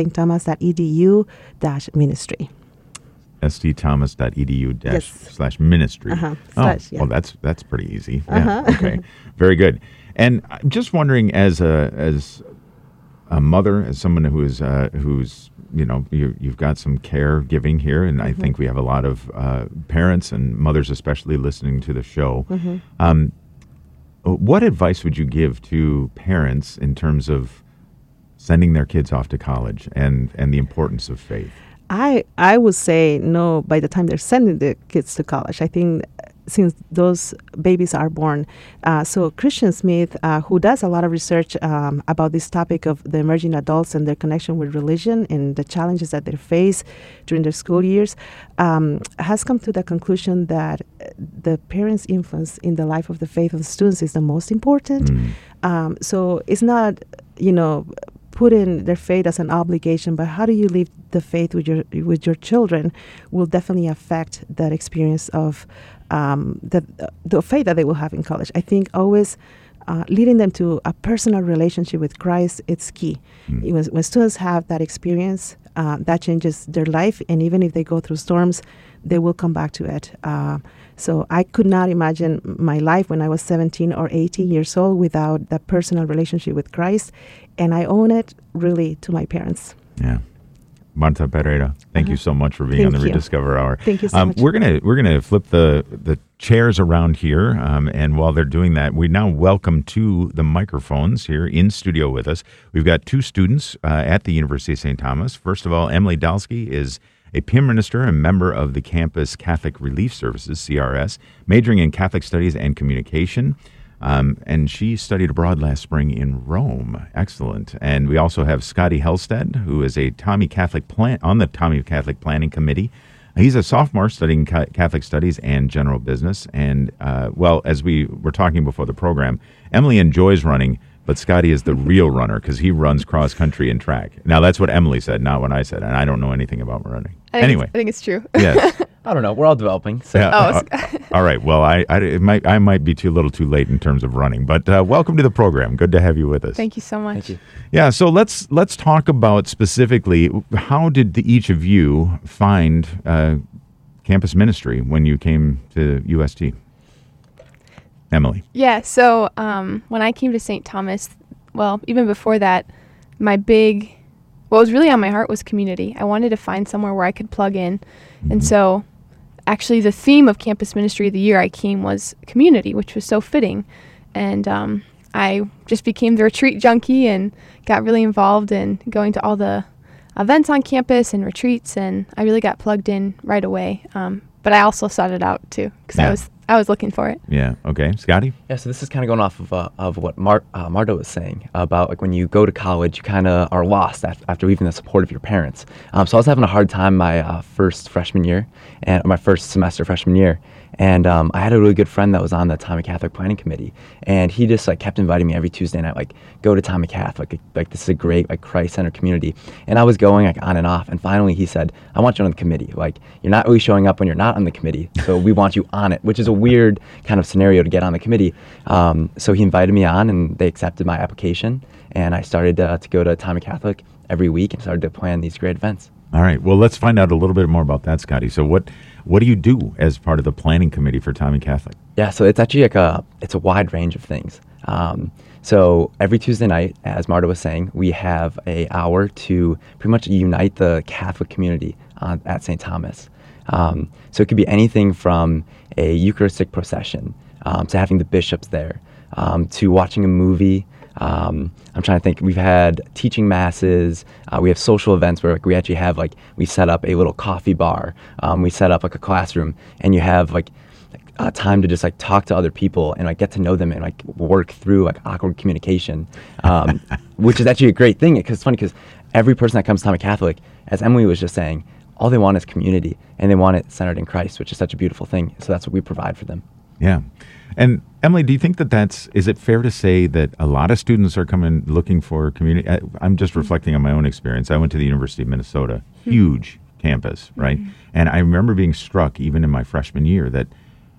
stthomas.edu/ministry. stthomas.edu/ministry. Well, that's pretty easy. Yeah, okay, very good. And I'm just wondering, as a mother, as someone who's you've got some caregiving here, and I think we have a lot of parents and mothers especially listening to the show. What advice would you give to parents in terms of sending their kids off to college and the importance of faith? I would say no by the time they're sending the kids to college. I think since those babies are born. So Christian Smith, who does a lot of research about this topic of the emerging adults and their connection with religion and the challenges that they face during their school years, has come to the conclusion that the parents' influence in the life of the faith of the students is the most important. So it's not, putting their faith as an obligation, but how do you live the faith with your children will definitely affect that experience of the faith that they will have in college. I think always leading them to a personal relationship with Christ, it's key. When students have that experience, that changes their life, and even if they go through storms, they will come back to it. So I could not imagine my life when I was 17 or 18 years old without that personal relationship with Christ, and I owe it really to my parents. Yeah. Marta Pereira, thank you so much for being on the Thank you. Rediscover Hour. Thank you so much. We're gonna flip the chairs around here, and while they're doing that, we now welcome to the microphones here in studio with us. We've got two students at the University of St. Thomas. First of all, Emily Dalsky is a peer minister and member of the Campus Catholic Relief Services, CRS, majoring in Catholic Studies and Communication. And she studied abroad last spring in Rome. Excellent. And we also have Scotty Helsted, who is a Tommy Catholic on the Tommy Catholic Planning Committee. He's a sophomore studying Catholic Studies and General Business. And, well, as we were talking before the program, Emily enjoys running, but Scotty is the real runner because he runs cross country and track. Now, that's what Emily said, not what I said, and I don't know anything about running. Anyway. I think it's true. Yes. I don't know. We're all developing. So. Yeah. All right. Well, I might be a little too late in terms of running, but welcome to the program. Good to have you with us. Thank you so much. Thank you. Yeah. So let's talk about specifically how did each of you find campus ministry when you came to UST? Emily. Yeah, so when I came to St. Thomas, well, even before that, what was really on my heart was community. I wanted to find somewhere where I could plug in. Mm-hmm. And so actually the theme of campus ministry the year I came was community, which was so fitting. And I just became the retreat junkie and got really involved in going to all the events on campus and retreats, and I really got plugged in right away. But I also sought it out too because I was looking for it. Yeah. Okay. Scotty? Yeah, so this is kind of going off of what Marta was saying about like when you go to college, you kind of are lost after leaving the support of your parents. So I was having a hard time my first freshman year and my first semester freshman year. And I had a really good friend that was on the Tommy Catholic Planning Committee, and he just like kept inviting me every Tuesday night, like go to Tommy Catholic, like this is a great like Christ-centered community. And I was going like on and off, and finally he said, "I want you on the committee. Like you're not really showing up when you're not on the committee, so we want you on it," which is a weird kind of scenario to get on the committee. So he invited me on, and they accepted my application, and I started to go to Tommy Catholic every week and started to plan these great events. All right. Well, let's find out a little bit more about that, Scotty. So what do you do as part of the planning committee for Tommy Catholic? Yeah, so it's actually like it's a wide range of things. So every Tuesday night, as Marta was saying, we have an hour to pretty much unite the Catholic community at St. Thomas. So it could be anything from a Eucharistic procession to having the bishops there, to watching a movie. I'm trying to think. We've had teaching masses. We have social events where like, we actually have like we set up a little coffee bar. We set up like a classroom, and you have like time to just like talk to other people and like get to know them and like work through like awkward communication, which is actually a great thing because it's funny because every person that comes to Tommy Catholic, as Emily was just saying, all they want is community and they want it centered in Christ, which is such a beautiful thing. So that's what we provide for them. Yeah. And Emily, do you think is it fair to say that a lot of students are coming looking for community? I'm just reflecting on my own experience. I went to the University of Minnesota, huge campus, right? Mm-hmm. And I remember being struck even in my freshman year that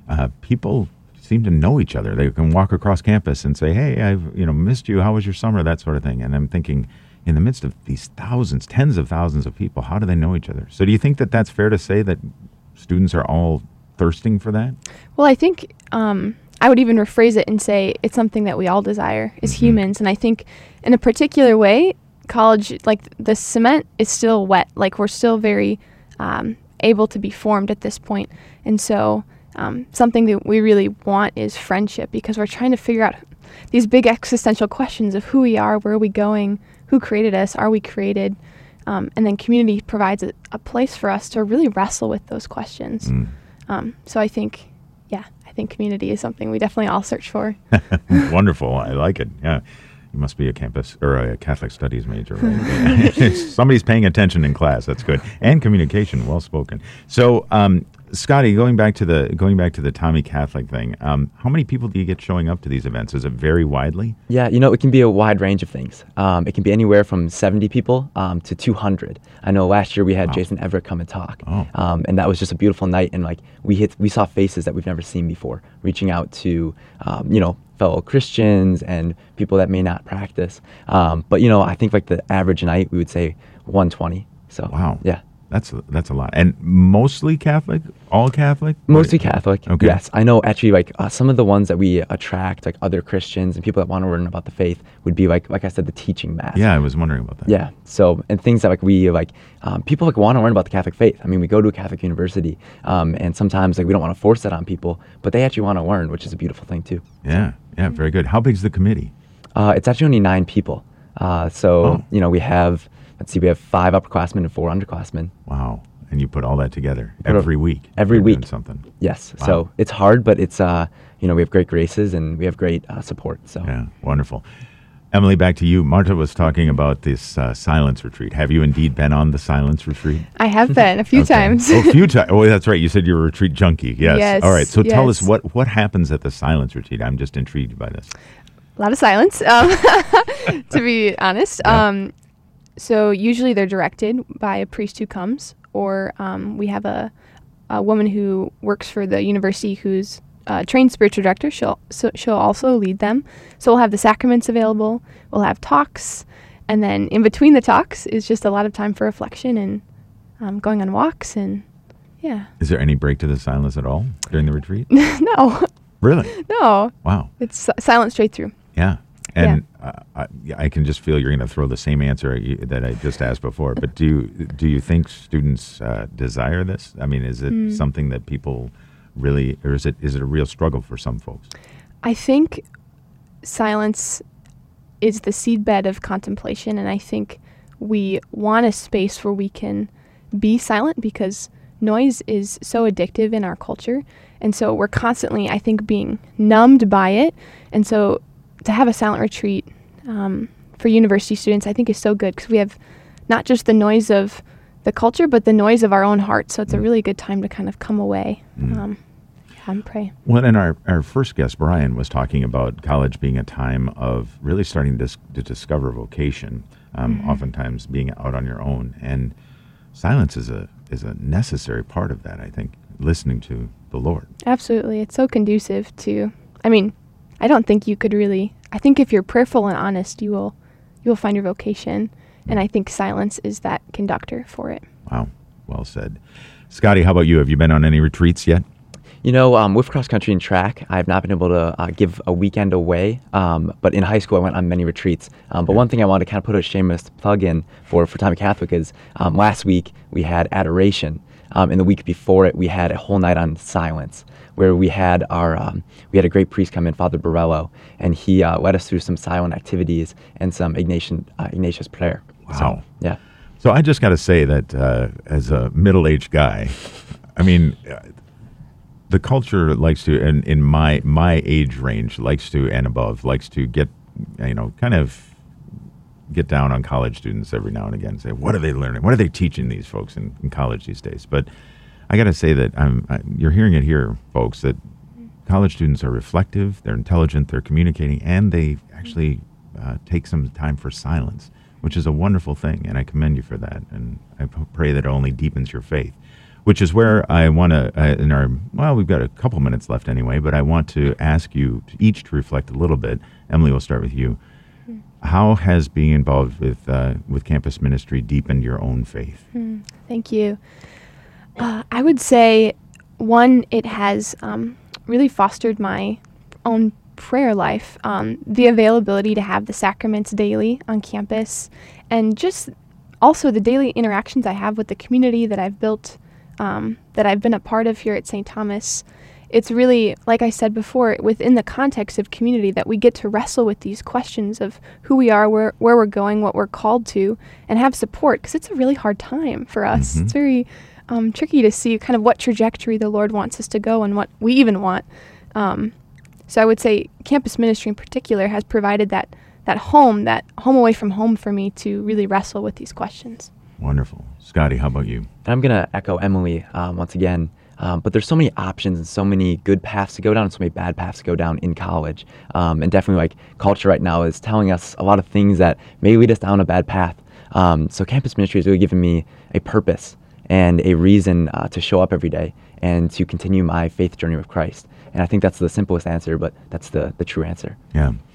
people seem to know each other. They can walk across campus and say, "Hey, I've missed you. How was your summer?" That sort of thing. And I'm thinking, in the midst of these thousands, tens of thousands of people, how do they know each other? So do you think that that's fair to say that students are all thirsting for that? Well, I think I would even rephrase it and say it's something that we all desire as humans. And I think in a particular way, college, like the cement is still wet. Like we're still very able to be formed at this point. And so something that we really want is friendship because we're trying to figure out these big existential questions of who we are, where are we going, who created us, are we created? And then community provides a place for us to really wrestle with those questions. So I think community is something we definitely all search for. Wonderful. I like it. Yeah. You must be a campus or a Catholic studies major, right? Somebody's paying attention in class. That's good. And communication, well spoken. So, Scotty, going back to the Tommy Catholic thing, how many people do you get showing up to these events? Is it vary widely? Yeah, it can be a wide range of things. It can be anywhere from 70 people to 200. I know last year we had Jason Everett come and talk, and that was just a beautiful night. And like we saw faces that we've never seen before, reaching out to fellow Christians and people that may not practice. But I think like the average night we would say 120. So wow, yeah. That's a lot. And mostly Catholic? All Catholic? Mostly Catholic. Okay. Yes, I know. Actually, like some of the ones that we attract, like other Christians and people that want to learn about the faith, would be like I said, the teaching mass. Yeah, I was wondering about that. Yeah. So, and things that like we like, people like want to learn about the Catholic faith. I mean, we go to a Catholic university, and sometimes like we don't want to force that on people, but they actually want to learn, which is a beautiful thing too. Yeah. Yeah. Very good. How big's the committee? It's actually only 9 people. We have. Let's see, we have 5 upperclassmen and 4 underclassmen. Wow. And you put all that together every week. Every You're week. doing something. Yes. Wow. So it's hard, but it's, we have great graces and we have great support. So yeah, wonderful. Emily, back to you. Marta was talking about this silence retreat. Have you indeed been on the silence retreat? I have been a few times. Oh, a few times. Oh, that's right. You said you're a retreat junkie. Yes. Yes, All right. So tell us yes. what happens at the silence retreat. I'm just intrigued by this. A lot of silence, to be honest. Yeah. So usually they're directed by a priest who comes, or we have a woman who works for the university who's a trained spiritual director. She'll also lead them. So we'll have the sacraments available. We'll have talks, and then in between the talks is just a lot of time for reflection and going on walks and yeah. Is there any break to the silence at all during the retreat? No. Really? No. Wow. It's silent straight through. Yeah. And I can just feel you're going to throw the same answer that I just asked before. But do you think students desire this? I mean, is it something that people really, or is it a real struggle for some folks? I think silence is the seedbed of contemplation, and I think we want a space where we can be silent because noise is so addictive in our culture, and so we're constantly, I think, being numbed by it, and so to have a silent retreat for university students, I think is so good because we have not just the noise of the culture, but the noise of our own heart. So it's a really good time to kind of come away and pray. Well, and our first guest, Brian, was talking about college being a time of really starting to discover vocation, oftentimes being out on your own. And silence is a necessary part of that, I think, listening to the Lord. Absolutely. It's so conducive to, I don't think you could really, I think if you're prayerful and honest, you will find your vocation. And I think silence is that conductor for it. Wow. Well said. Scotty, how about you? Have you been on any retreats yet? With cross country and track, I've not been able to give a weekend away. But in high school, I went on many retreats. But one thing I wanted to kind of put a shameless plug in for Time of Catholic is last week we had adoration. And the week before it, we had a whole night on silence, where we had a great priest come in, Father Borello, and he led us through some silent activities and some Ignatius prayer. Wow. So, yeah. So I just got to say that as a middle-aged guy, the culture likes to, and in my age range, likes to and above, likes to get, kind of get down on college students every now and again and say, what are they learning? What are they teaching these folks in college these days? But I got to say that you're hearing it here, folks, that college students are reflective, they're intelligent, they're communicating, and they actually take some time for silence, which is a wonderful thing, and I commend you for that. And I pray that it only deepens your faith, which is where I want to, we've got a couple minutes left anyway, but I want to ask you each to reflect a little bit. Emily, we'll start with you. How has being involved with campus ministry deepened your own faith? Thank you. I would say, one, it has really fostered my own prayer life. The availability to have the sacraments daily on campus, and just also the daily interactions I have with the community that I've built, that I've been a part of here at St. Thomas. It's really, like I said before, within the context of community that we get to wrestle with these questions of who we are, where we're going, what we're called to, and have support, because it's a really hard time for us. It's very tricky to see kind of what trajectory the Lord wants us to go and what we even want. So I would say campus ministry in particular has provided that home away from home for me to really wrestle with these questions. Wonderful. Scotty, how about you? I'm going to echo Emily once again. But there's so many options and so many good paths to go down and so many bad paths to go down in college. And definitely culture right now is telling us a lot of things that may lead us down a bad path. So campus ministry has really given me a purpose and a reason to show up every day and to continue my faith journey with Christ. And I think that's the simplest answer, but that's the true answer. Yeah.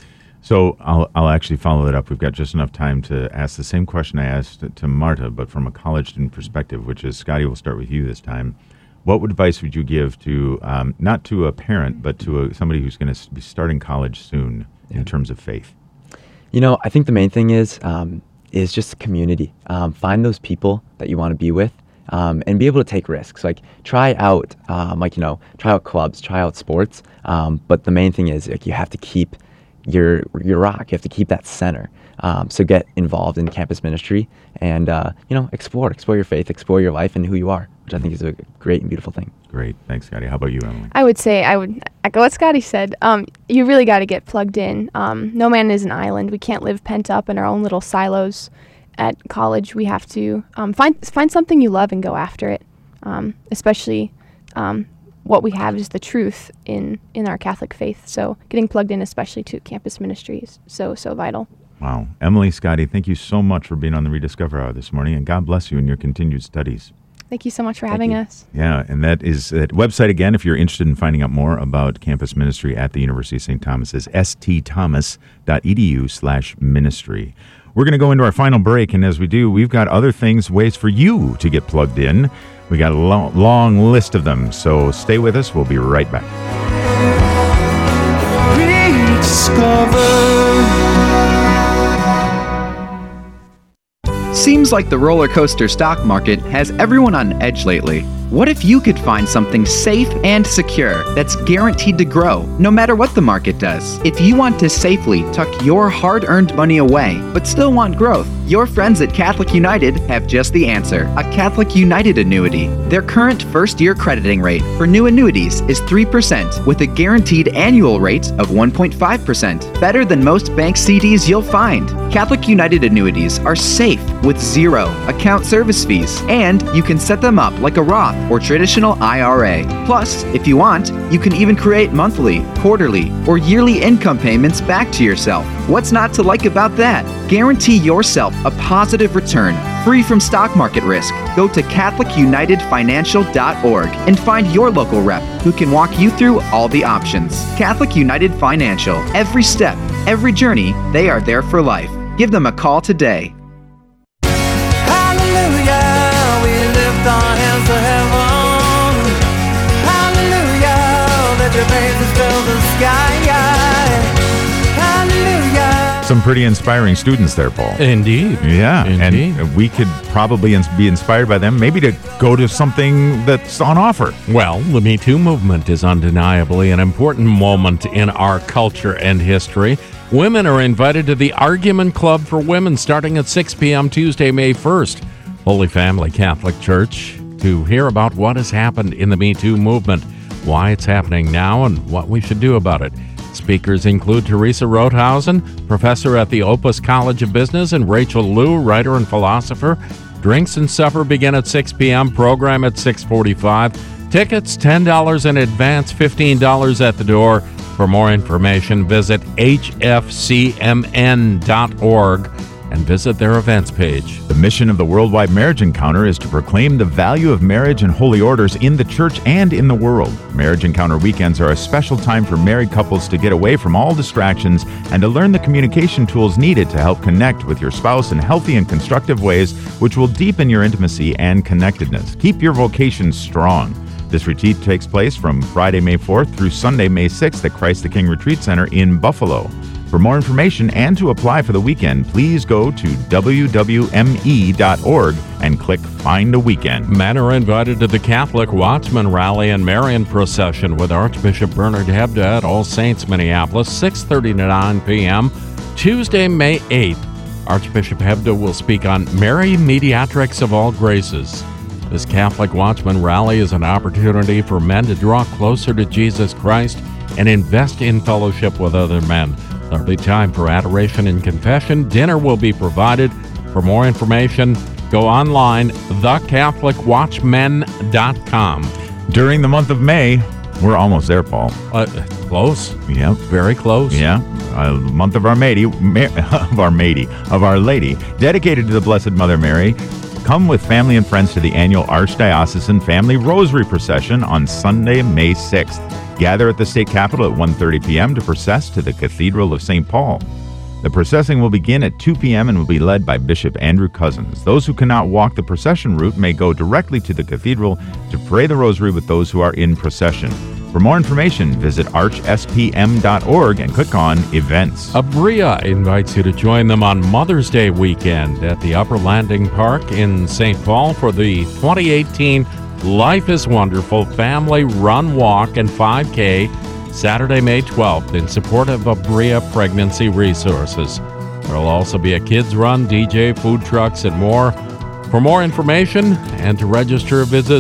So I'll actually follow it up. We've got just enough time to ask the same question I asked to Marta, but from a college student perspective, which is, Scotty, we'll start with you this time. What advice would you give to, not to a parent, but to somebody who's going to be starting college soon in terms of faith? I think the main thing is just community. Find those people that you want to be with, and be able to take risks. Like try out clubs, try out sports. But the main thing is you have to keep your rock. You have to keep that center. So get involved in campus ministry and explore your faith, explore your life and who you are, which I think is a great and beautiful thing. Great, thanks, Scotty. How about you, Emily? I would echo what Scotty said. You really got to get plugged in. No man is an island. We can't live pent up in our own little silos. At college, we have to find something you love and go after it. Especially what we have is the truth in our Catholic faith. So getting plugged in, especially to campus ministry, is so vital. Wow. Emily, Scotty, thank you so much for being on the Rediscover Hour this morning, and God bless you in your continued studies. Thank you so much for having us. Yeah, and that is that website again, if you're interested in finding out more about campus ministry at the University of St. Thomas, is stthomas.edu/ministry. We're going to go into our final break, and as we do, we've got other ways for you to get plugged in. We got a long list of them, so stay with us. We'll be right back. Seems like the roller coaster stock market has everyone on edge lately. What if you could find something safe and secure that's guaranteed to grow, no matter what the market does? If you want to safely tuck your hard-earned money away, but still want growth, your friends at Catholic United have just the answer. A Catholic United annuity. Their current first-year crediting rate for new annuities is 3%, with a guaranteed annual rate of 1.5%. Better than most bank CDs you'll find. Catholic United annuities are safe with 0 account service fees, and you can set them up like a Roth or traditional IRA. Plus, if you want, you can even create monthly, quarterly, or yearly income payments back to yourself. What's not to like about that? Guarantee yourself a positive return, free from stock market risk. Go to CatholicUnitedFinancial.org and find your local rep who can walk you through all the options. Catholic United Financial. Every step, every journey, they are there for life. Give them a call today. Hallelujah, we lift our hands to heaven. Hallelujah, let your praises fill the sky. Hallelujah. Some pretty inspiring students there, Paul. Indeed. Yeah, Indeed. And we could probably be inspired by them, maybe to go to something that's on offer. Well, the Me Too movement is undeniably an important moment in our culture and history. Women are invited to the Argument Club for Women starting at 6 p.m. Tuesday, May 1st. Holy Family Catholic Church, to hear about what has happened in the Me Too movement, why it's happening now, and what we should do about it. Speakers include Teresa Rothhausen, professor at the Opus College of Business, and Rachel Liu, writer and philosopher. Drinks and supper begin at 6 p.m., program at 6:45. Tickets, $10 in advance, $15 at the door. For more information, visit hfcmn.org and visit their events page. The mission of the Worldwide Marriage Encounter is to proclaim the value of marriage and holy orders in the church and in the world. Marriage Encounter weekends are a special time for married couples to get away from all distractions and to learn the communication tools needed to help connect with your spouse in healthy and constructive ways, which will deepen your intimacy and connectedness. Keep your vocation strong. This retreat takes place from Friday, May 4th through Sunday, May 6th at Christ the King Retreat Center in Buffalo. For more information and to apply for the weekend, please go to wwme.org and click Find a Weekend. Men are invited to the Catholic Watchman Rally and Marian Procession with Archbishop Bernard Hebda at All Saints, Minneapolis, 6:30 to 9 p.m. Tuesday, May 8th. Archbishop Hebda will speak on Mary, Mediatrix of All Graces. This Catholic Watchman Rally is an opportunity for men to draw closer to Jesus Christ and invest in fellowship with other men. There'll be time for adoration and confession. Dinner will be provided. For more information, go online, thecatholicwatchmen.com. During the month of May, we're almost there, Paul. Close. Yeah. Very close. Yeah. Month of Our Lady, dedicated to the Blessed Mother Mary. Come with family and friends to the annual Archdiocesan Family Rosary Procession on Sunday, May 6th. Gather at the state capitol at 1:30 p.m. to process to the Cathedral of St. Paul. The procession will begin at 2 p.m. and will be led by Bishop Andrew Cousins. Those who cannot walk the procession route may go directly to the cathedral to pray the rosary with those who are in procession. For more information, visit archspm.org and click on Events. Abrea invites you to join them on Mother's Day weekend at the Upper Landing Park in St. Paul for the 2018 Life is Wonderful Family Run, Walk, and 5K, Saturday, May 12th, in support of Abrea Pregnancy Resources. There will also be a kids' run, DJ, food trucks, and more. For more information and to register, visit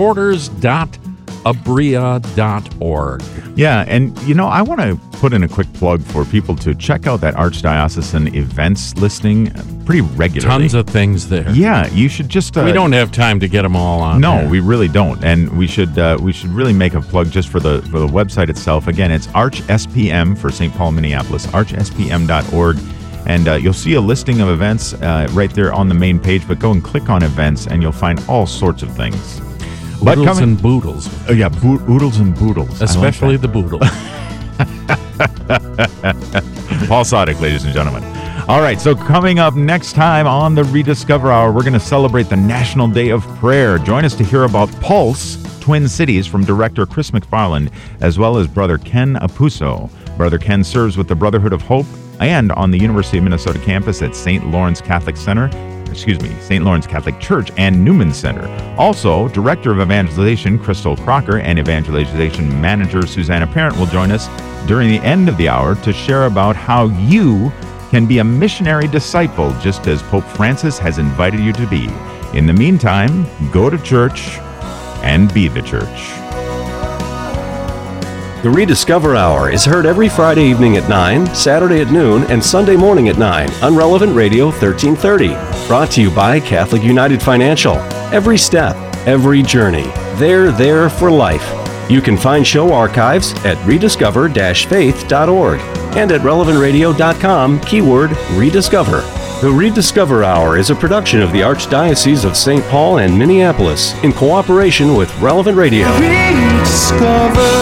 supporters.abrea.org. Yeah, and I want to put in a quick plug for people to check out that Archdiocesan events listing pretty regularly. Tons of things there. Yeah, you should just... we don't have time to get them all on. No, there. We really don't. And we should really make a plug just for the website itself. Again, it's ArchSPM for St. Paul, Minneapolis, archspm.org. And you'll see a listing of events right there on the main page, but go and click on events and you'll find all sorts of things. Oodles and boodles. Oh, yeah, oodles and boodles. Especially the boodle. Paul Sadek, ladies and gentlemen. All right, so coming up next time on the Rediscover Hour, we're going to celebrate the National Day of Prayer. Join us to hear about Pulse, Twin Cities, from director Chris McFarland, as well as Brother Ken Apuso. Brother Ken serves with the Brotherhood of Hope and on the University of Minnesota campus at St. Lawrence Catholic Church and Newman Center. Also, Director of Evangelization Crystal Crocker and Evangelization Manager Susanna Parent will join us during the end of the hour to share about how you can be a missionary disciple, just as Pope Francis has invited you to be. In the meantime, go to church and be the church. The Rediscover Hour is heard every Friday evening at 9, Saturday at noon, and Sunday morning at 9 on Relevant Radio 1330. Brought to you by Catholic United Financial. Every step, every journey. They're there for life. You can find show archives at rediscover-faith.org and at relevantradio.com, keyword Rediscover. The Rediscover Hour is a production of the Archdiocese of St. Paul and Minneapolis in cooperation with Relevant Radio. Rediscover.